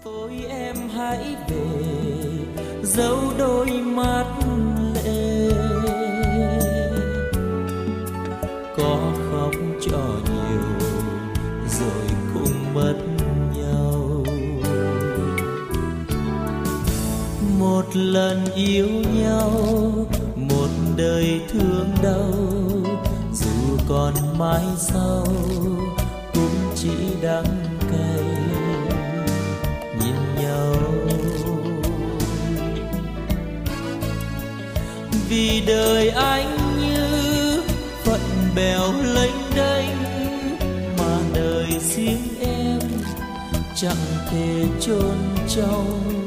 Ôi em hãy về dấu đôi mắt lệ, có khóc cho nhiều rồi cũng mất nhau. Một lần yêu nhau, một đời thương đau, dù còn mãi sau cũng chỉ đắng cay nhìn nhau. Vì đời anh như phận bèo lênh đênh, mà đời riêng em chẳng thể chôn trong